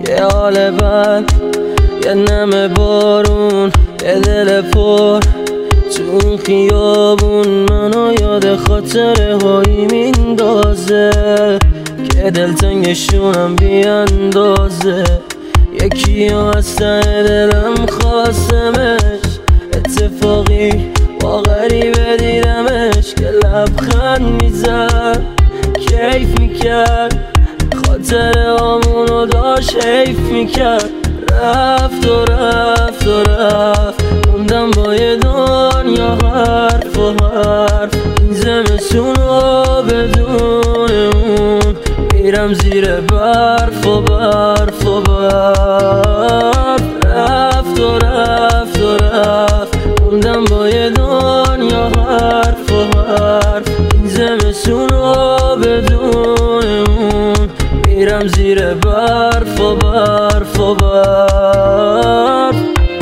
یه حال بد، یه نم بارون، یه دل پر تو اون خیابون منو یاد خاطره هایی میندازه که دلتنگشونم بیاندازه. یکی ها از ته دلم خواستمش، اتفاقی با غریبه دیدمش که لبخند میزد کیف میکرد، خاطره هامونو داشت حیف میکرد. رفت و رفت و رفت، موندم با یه دنیا حرف و حرف. این زمستونو بدون اون میرم زیر برف و برف و برف. رفت و رفت و رفت، موندم با یه دنیا حرف و حرف. این زمستونو بدون اون میرم زیر برف و برف و برف.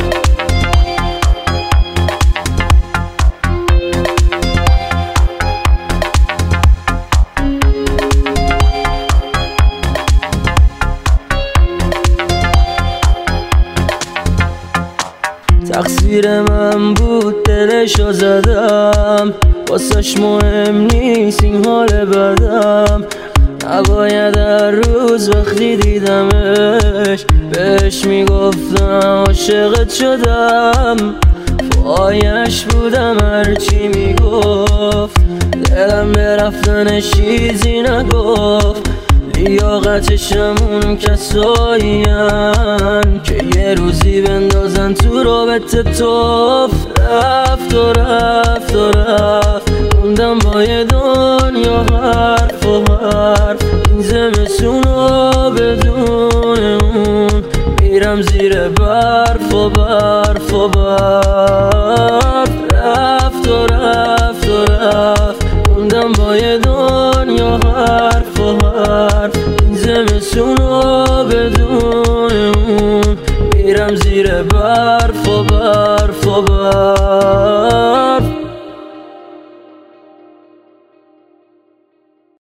تقصیر من بود دلشو زدم، واسش مهم نیست این حال بدم. نباید هر روز وقتی دیدمش بهش میگفتم عاشقت شدم. پایش بودم هرچی میگفت، دلم به رفتنش چیزی نگفت. لیاقتشم اون کسایین که یه روزی بندازن تو رابطه توف. رفت و رفت و رفت، موندم با یه دنیا حرف و حرف. این زمستونو بدون اون میرم زیر برف و برف و برف. رفت و رفت و رفت، موندم با یه دنیا حرف و حرف. این زمستونو بدون اون میرم زیر برف و برف و برف.